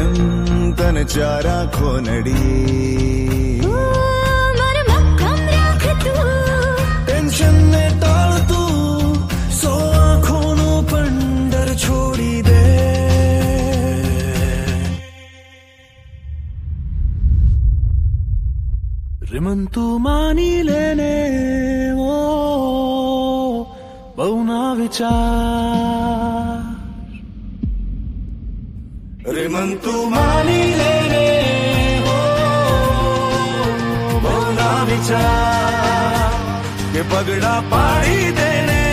એમ તને ચાર આંખો નડી મારા મક્કમ રાખ તું ટેન્શન ને ટાળ તું સો આંખોનો પંડર છોડી દે रिमन तू मानी लेने वो बहु ना विचार रिमन तू मानी लेने वो बहु ना विचार के पगड़ा पाड़ी देने